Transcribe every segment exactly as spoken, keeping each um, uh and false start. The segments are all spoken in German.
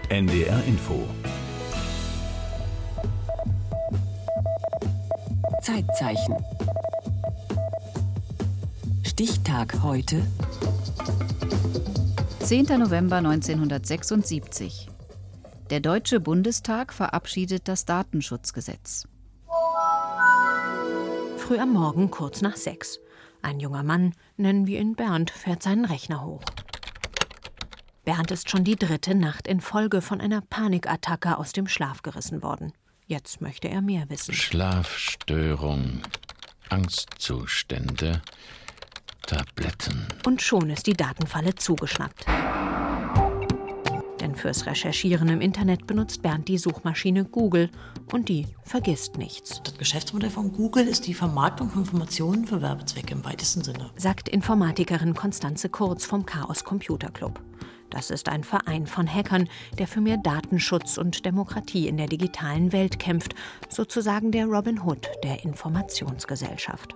N D R Info. Zeitzeichen. Stichtag heute. zehnter November neunzehnhundertsechsundsiebzig. Der Deutsche Bundestag verabschiedet das Datenschutzgesetz. Früh am Morgen, kurz nach sechs. Ein junger Mann, nennen wir ihn Bernd, fährt seinen Rechner hoch. Bernd ist schon die dritte Nacht in Folge von einer Panikattacke aus dem Schlaf gerissen worden. Jetzt möchte er mehr wissen. Schlafstörung, Angstzustände, Tabletten. Und schon ist die Datenfalle zugeschnappt. Denn fürs Recherchieren im Internet benutzt Bernd die Suchmaschine Google und die vergisst nichts. Das Geschäftsmodell von Google ist die Vermarktung von Informationen für Werbezwecke im weitesten Sinne, sagt Informatikerin Constanze Kurz vom Chaos Computer Club. Das ist ein Verein von Hackern, der für mehr Datenschutz und Demokratie in der digitalen Welt kämpft, sozusagen der Robin Hood der Informationsgesellschaft.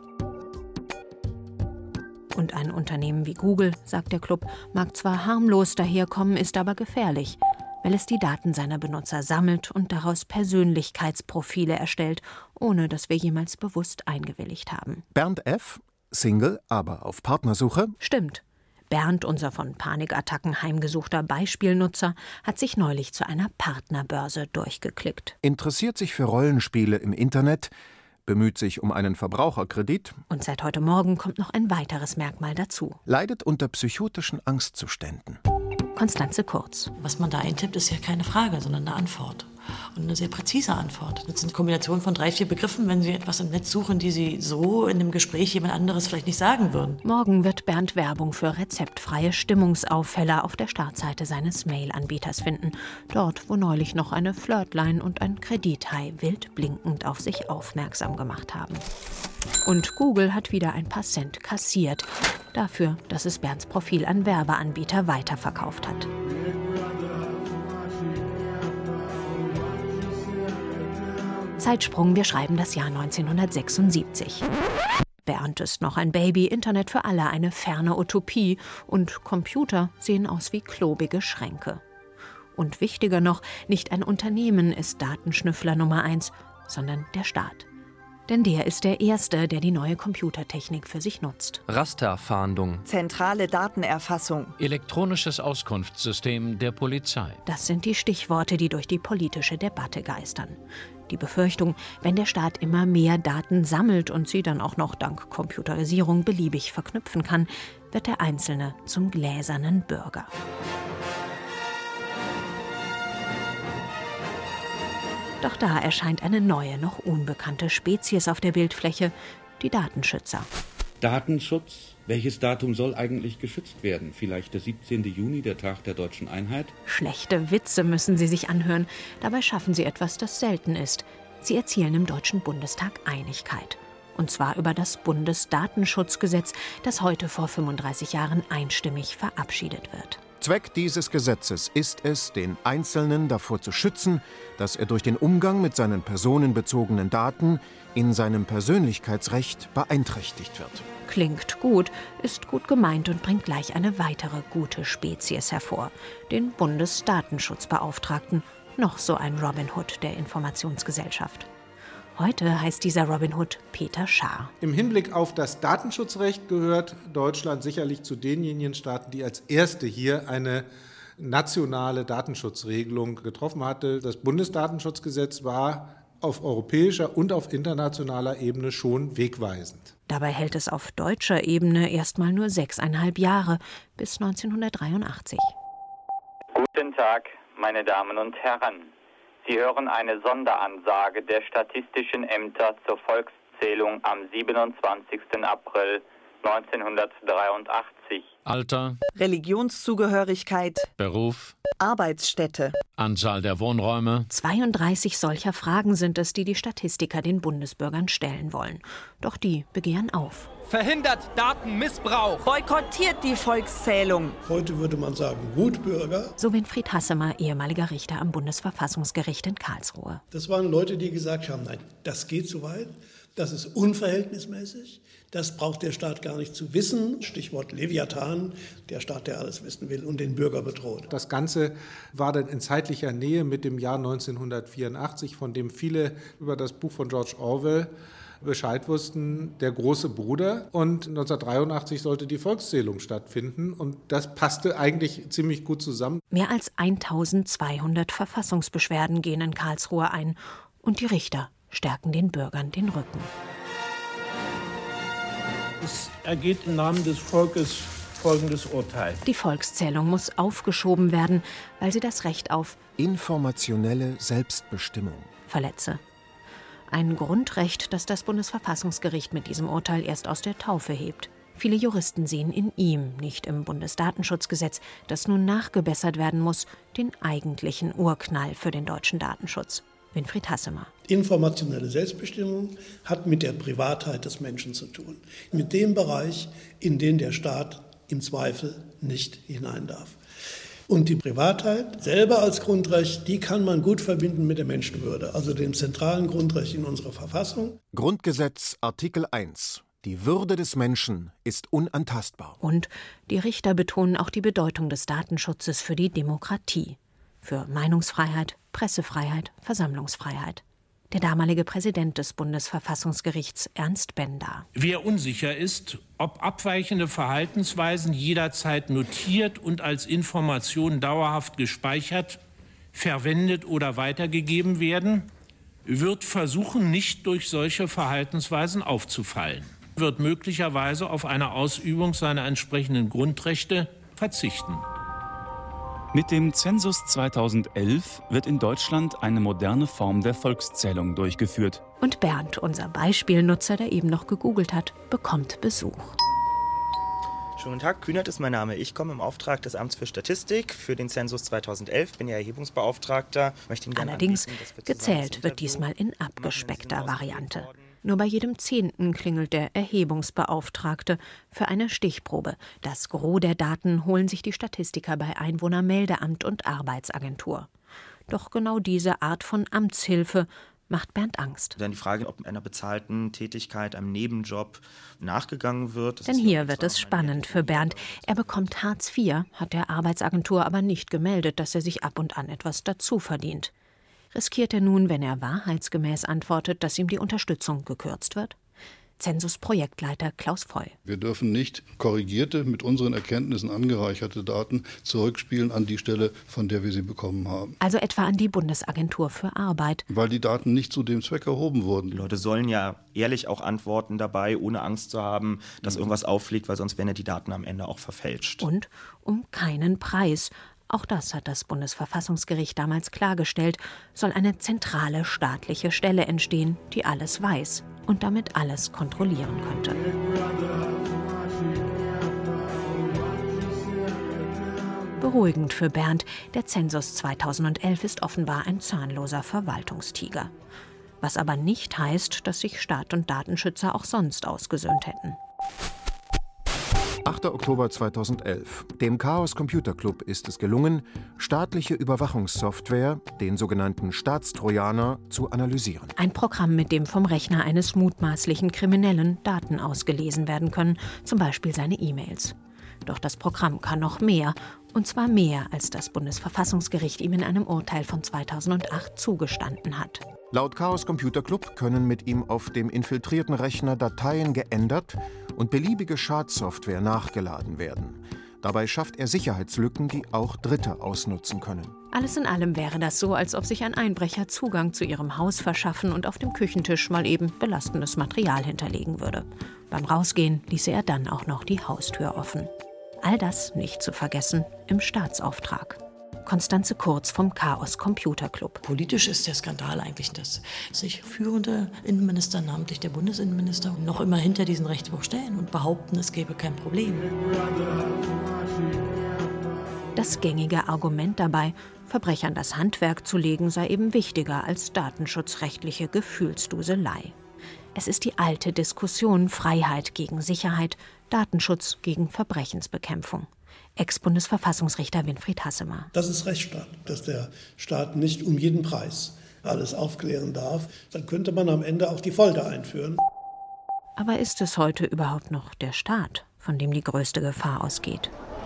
Und ein Unternehmen wie Google, sagt der Club, mag zwar harmlos daherkommen, ist aber gefährlich, weil es die Daten seiner Benutzer sammelt und daraus Persönlichkeitsprofile erstellt, ohne dass wir jemals bewusst eingewilligt haben. Bernd F., Single, aber auf Partnersuche? Stimmt. Bernd, unser von Panikattacken heimgesuchter Beispielnutzer, hat sich neulich zu einer Partnerbörse durchgeklickt. Interessiert sich für Rollenspiele im Internet, bemüht sich um einen Verbraucherkredit. Und seit heute Morgen kommt noch ein weiteres Merkmal dazu. Leidet unter psychotischen Angstzuständen. Constanze Kurz. Was man da eintippt, ist ja keine Frage, sondern eine Antwort. Und eine sehr präzise Antwort. Das sind eine Kombination von drei, vier Begriffen, wenn Sie etwas im Netz suchen, die Sie so in einem Gespräch jemand anderes vielleicht nicht sagen würden. Morgen wird Bernd Werbung für rezeptfreie Stimmungsaufheller auf der Startseite seines Mail-Anbieters finden. Dort, wo neulich noch eine Flirtline und ein Kredithai wild blinkend auf sich aufmerksam gemacht haben. Und Google hat wieder ein paar Cent kassiert. Dafür, dass es Bernds Profil an Werbeanbieter weiterverkauft hat. Zeitsprung, wir schreiben das Jahr neunzehnhundertsechsundsiebzig. Bernd ist noch ein Baby, Internet für alle eine ferne Utopie und Computer sehen aus wie klobige Schränke. Und wichtiger noch, nicht ein Unternehmen ist Datenschnüffler Nummer eins, sondern der Staat. Denn der ist der Erste, der die neue Computertechnik für sich nutzt. Rasterfahndung, zentrale Datenerfassung, Elektronisches Auskunftssystem der Polizei. Das sind die Stichworte, die durch die politische Debatte geistern. Die Befürchtung, wenn der Staat immer mehr Daten sammelt und sie dann auch noch dank Computerisierung beliebig verknüpfen kann, wird der Einzelne zum gläsernen Bürger. Doch da erscheint eine neue, noch unbekannte Spezies auf der Bildfläche, die Datenschützer. Datenschutz? Welches Datum soll eigentlich geschützt werden? Vielleicht der siebzehnten Juni, der Tag der deutschen Einheit? Schlechte Witze müssen sie sich anhören. Dabei schaffen sie etwas, das selten ist. Sie erzielen im Deutschen Bundestag Einigkeit. Und zwar über das Bundesdatenschutzgesetz, das heute vor fünfunddreißig Jahren einstimmig verabschiedet wird. Zweck dieses Gesetzes ist es, den Einzelnen davor zu schützen, dass er durch den Umgang mit seinen personenbezogenen Daten in seinem Persönlichkeitsrecht beeinträchtigt wird. Klingt gut, ist gut gemeint und bringt gleich eine weitere gute Spezies hervor, den Bundesdatenschutzbeauftragten, noch so ein Robin Hood der Informationsgesellschaft. Heute heißt dieser Robin Hood Peter Schaar. Im Hinblick auf das Datenschutzrecht gehört Deutschland sicherlich zu denjenigen Staaten, die als erste hier eine nationale Datenschutzregelung getroffen hatte. Das Bundesdatenschutzgesetz war auf europäischer und auf internationaler Ebene schon wegweisend. Dabei hält es auf deutscher Ebene erstmal nur sechseinhalb Jahre, bis neunzehnhundertdreiundachtzig. Guten Tag, meine Damen und Herren. Sie hören eine Sonderansage der statistischen Ämter zur Volkszählung am siebenundzwanzigsten April neunzehnhundertdreiundachtzig. Alter, Religionszugehörigkeit, Beruf, Arbeitsstätte, Anzahl der Wohnräume. zweiunddreißig solcher Fragen sind es, die die Statistiker den Bundesbürgern stellen wollen. Doch die begehren auf. verhindert Datenmissbrauch, boykottiert die Volkszählung. Heute würde man sagen Wutbürger. So Winfried Hassemer, ehemaliger Richter am Bundesverfassungsgericht in Karlsruhe. Das waren Leute, die gesagt haben, nein, das geht so weit. Das ist unverhältnismäßig. Das braucht der Staat gar nicht zu wissen. Stichwort Leviathan, der Staat, der alles wissen will und den Bürger bedroht. Das Ganze war dann in zeitlicher Nähe mit dem Jahr neunzehnhundertvierundachtzig, von dem viele über das Buch von George Orwell Bescheid wussten, der große Bruder. Und neunzehnhundertdreiundachtzig sollte die Volkszählung stattfinden. Und das passte eigentlich ziemlich gut zusammen. Mehr als eintausendzweihundert Verfassungsbeschwerden gehen in Karlsruhe ein. Und die Richter stärken den Bürgern den Rücken. Es ergeht im Namen des Volkes folgendes Urteil. Die Volkszählung muss aufgeschoben werden, weil sie das Recht auf informationelle Selbstbestimmung verletze. Ein Grundrecht, das das Bundesverfassungsgericht mit diesem Urteil erst aus der Taufe hebt. Viele Juristen sehen in ihm, nicht im Bundesdatenschutzgesetz, das nun nachgebessert werden muss, den eigentlichen Urknall für den deutschen Datenschutz. Winfried Hassemer. Informationelle Selbstbestimmung hat mit der Privatheit des Menschen zu tun. Mit dem Bereich, in den der Staat im Zweifel nicht hinein darf. Und die Privatheit selber als Grundrecht, die kann man gut verbinden mit der Menschenwürde, also dem zentralen Grundrecht in unserer Verfassung. Grundgesetz Artikel eins. Die Würde des Menschen ist unantastbar. Und die Richter betonen auch die Bedeutung des Datenschutzes für die Demokratie. Für Meinungsfreiheit, Pressefreiheit, Versammlungsfreiheit. Der damalige Präsident des Bundesverfassungsgerichts, Ernst Benda. Wer unsicher ist, ob abweichende Verhaltensweisen jederzeit notiert und als Information dauerhaft gespeichert, verwendet oder weitergegeben werden, wird versuchen, nicht durch solche Verhaltensweisen aufzufallen, wird möglicherweise auf eine Ausübung seiner entsprechenden Grundrechte verzichten. Mit dem Zensus zweitausendelf wird in Deutschland eine moderne Form der Volkszählung durchgeführt. Und Bernd, unser Beispielnutzer, der eben noch gegoogelt hat, bekommt Besuch. Schönen guten Tag, Kühnert ist mein Name. Ich komme im Auftrag des Amts für Statistik für den Zensus zweitausendelf, bin ja Erhebungsbeauftragter. Möchte Ihnen gerne Allerdings, anbieten, dass wir gezählt wird diesmal in abgespeckter Variante. Nur bei jedem Zehnten klingelt der Erhebungsbeauftragte für eine Stichprobe. Das Gros der Daten holen sich die Statistiker bei Einwohnermeldeamt und Arbeitsagentur. Doch genau diese Art von Amtshilfe macht Bernd Angst. Dann die Frage, ob einer bezahlten Tätigkeit, einem Nebenjob nachgegangen wird. Das Denn hier wird es spannend für Bernd. Er bekommt Hartz vier, hat der Arbeitsagentur aber nicht gemeldet, dass er sich ab und an etwas dazu verdient. Riskiert er nun, wenn er wahrheitsgemäß antwortet, dass ihm die Unterstützung gekürzt wird? Zensus-Projektleiter Klaus Voll. Wir dürfen nicht korrigierte, mit unseren Erkenntnissen angereicherte Daten zurückspielen an die Stelle, von der wir sie bekommen haben. Also etwa an die Bundesagentur für Arbeit. Weil die Daten nicht zu dem Zweck erhoben wurden. Die Leute sollen ja ehrlich auch antworten dabei, ohne Angst zu haben, dass irgendwas auffliegt, weil sonst werden ja die Daten am Ende auch verfälscht. Und um keinen Preis. Auch das hat das Bundesverfassungsgericht damals klargestellt, soll eine zentrale staatliche Stelle entstehen, die alles weiß und damit alles kontrollieren könnte. Beruhigend für Bernd, der Zensus zweitausendelf ist offenbar ein zahnloser Verwaltungstiger. Was aber nicht heißt, dass sich Staat und Datenschützer auch sonst ausgesöhnt hätten. achter Oktober zweitausendelf. Dem Chaos Computer Club ist es gelungen, staatliche Überwachungssoftware, den sogenannten Staatstrojaner, zu analysieren. Ein Programm, mit dem vom Rechner eines mutmaßlichen Kriminellen Daten ausgelesen werden können, zum Beispiel seine E-Mails. Doch das Programm kann noch mehr, und zwar mehr, als das Bundesverfassungsgericht ihm in einem Urteil von zweitausendacht zugestanden hat. Laut Chaos Computer Club können mit ihm auf dem infiltrierten Rechner Dateien geändert und beliebige Schadsoftware nachgeladen werden. Dabei schafft er Sicherheitslücken, die auch Dritte ausnutzen können. Alles in allem wäre das so, als ob sich ein Einbrecher Zugang zu ihrem Haus verschaffen und auf dem Küchentisch mal eben belastendes Material hinterlegen würde. Beim Rausgehen ließe er dann auch noch die Haustür offen. All das nicht zu vergessen im Staatsauftrag. Konstanze Kurz vom Chaos Computer Club. Politisch ist der Skandal eigentlich, dass sich führende Innenminister, namentlich der Bundesinnenminister, noch immer hinter diesen Rechtsbruch stellen und behaupten, es gäbe kein Problem. Das gängige Argument dabei, Verbrechern das Handwerk zu legen, sei eben wichtiger als datenschutzrechtliche Gefühlsduselei. Es ist die alte Diskussion Freiheit gegen Sicherheit, Datenschutz gegen Verbrechensbekämpfung. Ex-Bundesverfassungsrichter Winfried Hassemer. Das ist Rechtsstaat, dass der Staat nicht um jeden Preis alles aufklären darf, dann könnte man am Ende auch die Folter einführen. Aber ist es heute überhaupt noch der Staat, von dem die größte Gefahr ausgeht?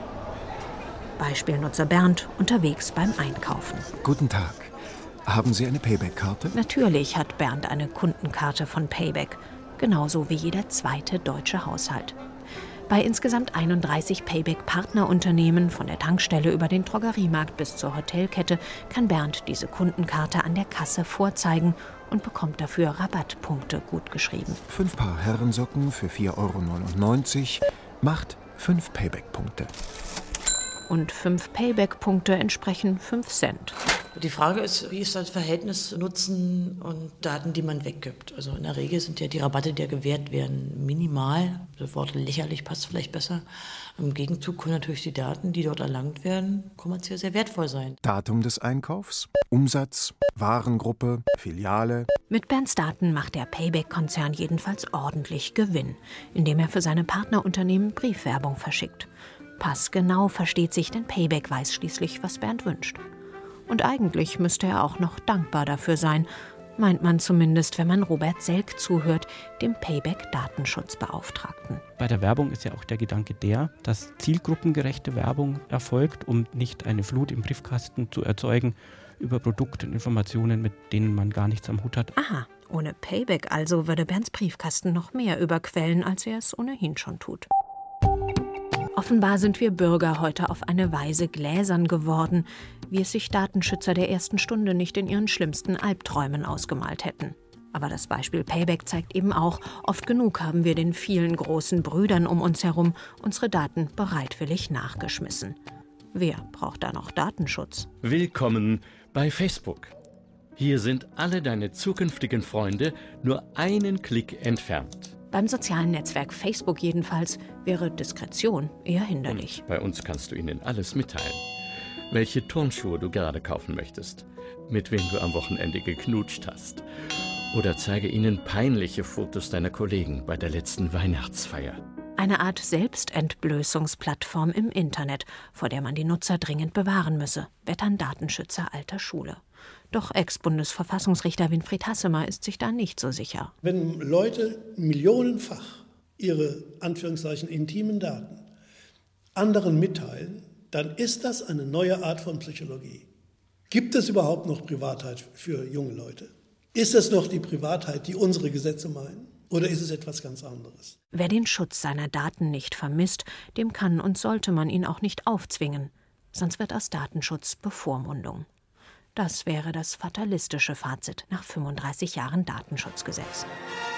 Beispielnutzer Bernd unterwegs beim Einkaufen. Guten Tag. Haben Sie eine Payback-Karte? Natürlich hat Bernd eine Kundenkarte von Payback, genauso wie jeder zweite deutsche Haushalt. Bei insgesamt einunddreißig Payback-Partnerunternehmen, von der Tankstelle über den Drogeriemarkt bis zur Hotelkette, kann Bernd diese Kundenkarte an der Kasse vorzeigen und bekommt dafür Rabattpunkte gutgeschrieben. Fünf Paar Herrensocken für vier Euro neunundneunzig macht fünf Payback-Punkte. Und fünf Payback-Punkte entsprechen fünf Cent. Die Frage ist, wie ist das Verhältnis Nutzen und Daten, die man weggibt? Also in der Regel sind ja die Rabatte, die ja gewährt werden, minimal. Das Wort lächerlich passt vielleicht besser. Im Gegenzug können natürlich die Daten, die dort erlangt werden, kommerziell sehr wertvoll sein. Datum des Einkaufs, Umsatz, Warengruppe, Filiale. Mit Bernds Daten macht der Payback-Konzern jedenfalls ordentlich Gewinn, indem er für seine Partnerunternehmen Briefwerbung verschickt. Passgenau versteht sich, denn Payback weiß schließlich, was Bernd wünscht. Und eigentlich müsste er auch noch dankbar dafür sein, meint man zumindest, wenn man Robert Selk zuhört, dem Payback-Datenschutzbeauftragten. Bei der Werbung ist ja auch der Gedanke der, dass zielgruppengerechte Werbung erfolgt, um nicht eine Flut im Briefkasten zu erzeugen über Produkte und Informationen, mit denen man gar nichts am Hut hat. Aha, ohne Payback also würde Bernds Briefkasten noch mehr überquellen, als er es ohnehin schon tut. Offenbar sind wir Bürger heute auf eine Weise gläsern geworden, wie es sich Datenschützer der ersten Stunde nicht in ihren schlimmsten Albträumen ausgemalt hätten. Aber das Beispiel Payback zeigt eben auch, oft genug haben wir den vielen großen Brüdern um uns herum unsere Daten bereitwillig nachgeschmissen. Wer braucht da noch Datenschutz? Willkommen bei Facebook. Hier sind alle deine zukünftigen Freunde nur einen Klick entfernt. Beim sozialen Netzwerk Facebook jedenfalls wäre Diskretion eher hinderlich. Und bei uns kannst du ihnen alles mitteilen. Welche Turnschuhe du gerade kaufen möchtest, mit wem du am Wochenende geknutscht hast. Oder zeige ihnen peinliche Fotos deiner Kollegen bei der letzten Weihnachtsfeier. Eine Art Selbstentblößungsplattform im Internet, vor der man die Nutzer dringend bewahren müsse, wettern Datenschützer alter Schule. Doch Ex-Bundesverfassungsrichter Winfried Hassemer ist sich da nicht so sicher. Wenn Leute millionenfach ihre, Anführungszeichen, intimen Daten anderen mitteilen, dann ist das eine neue Art von Psychologie. Gibt es überhaupt noch Privatheit für junge Leute? Ist es noch die Privatheit, die unsere Gesetze meinen? Oder ist es etwas ganz anderes? Wer den Schutz seiner Daten nicht vermisst, dem kann und sollte man ihn auch nicht aufzwingen. Sonst wird aus Datenschutz Bevormundung. Das wäre das fatalistische Fazit nach fünfunddreißig Jahren Datenschutzgesetz.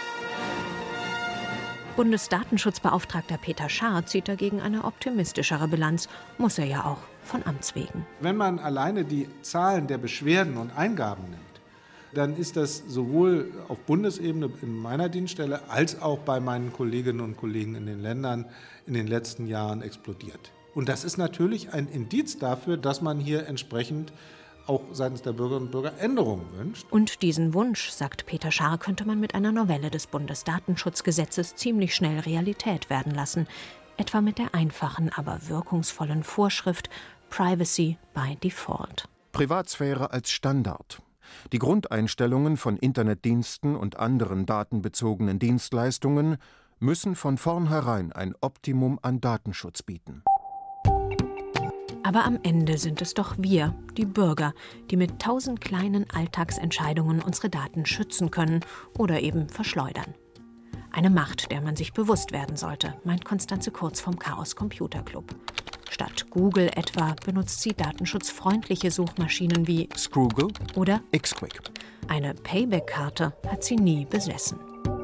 Bundesdatenschutzbeauftragter Peter Scharr zieht dagegen eine optimistischere Bilanz, muss er ja auch von Amts wegen. Wenn man alleine die Zahlen der Beschwerden und Eingaben nimmt, dann ist das sowohl auf Bundesebene in meiner Dienststelle als auch bei meinen Kolleginnen und Kollegen in den Ländern in den letzten Jahren explodiert. Und das ist natürlich ein Indiz dafür, dass man hier entsprechend auch seitens der Bürgerinnen und Bürger Änderungen wünscht. Und diesen Wunsch, sagt Peter Scharr, könnte man mit einer Novelle des Bundesdatenschutzgesetzes ziemlich schnell Realität werden lassen. Etwa mit der einfachen, aber wirkungsvollen Vorschrift Privacy by Default. Privatsphäre als Standard. Die Grundeinstellungen von Internetdiensten und anderen datenbezogenen Dienstleistungen müssen von vornherein ein Optimum an Datenschutz bieten. Aber am Ende sind es doch wir, die Bürger, die mit tausend kleinen Alltagsentscheidungen unsere Daten schützen können oder eben verschleudern. Eine Macht, der man sich bewusst werden sollte, meint Konstanze Kurz vom Chaos Computer Club. Statt Google etwa benutzt sie datenschutzfreundliche Suchmaschinen wie Scroogle oder Xquick. Eine Payback-Karte hat sie nie besessen.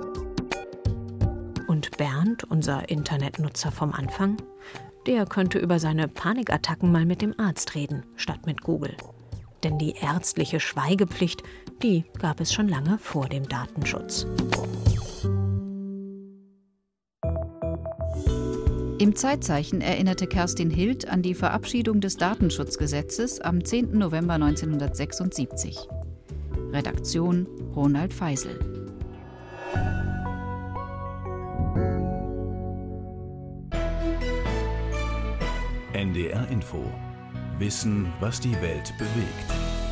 Und Bernd, unser Internetnutzer vom Anfang, der könnte über seine Panikattacken mal mit dem Arzt reden, statt mit Google. Denn die ärztliche Schweigepflicht, die gab es schon lange vor dem Datenschutz. Im Zeitzeichen erinnerte Kerstin Hild an die Verabschiedung des Datenschutzgesetzes am zehnten November neunzehnhundertsechsundsiebzig. Redaktion Ronald Feisel. N D R Info. Wissen, was die Welt bewegt.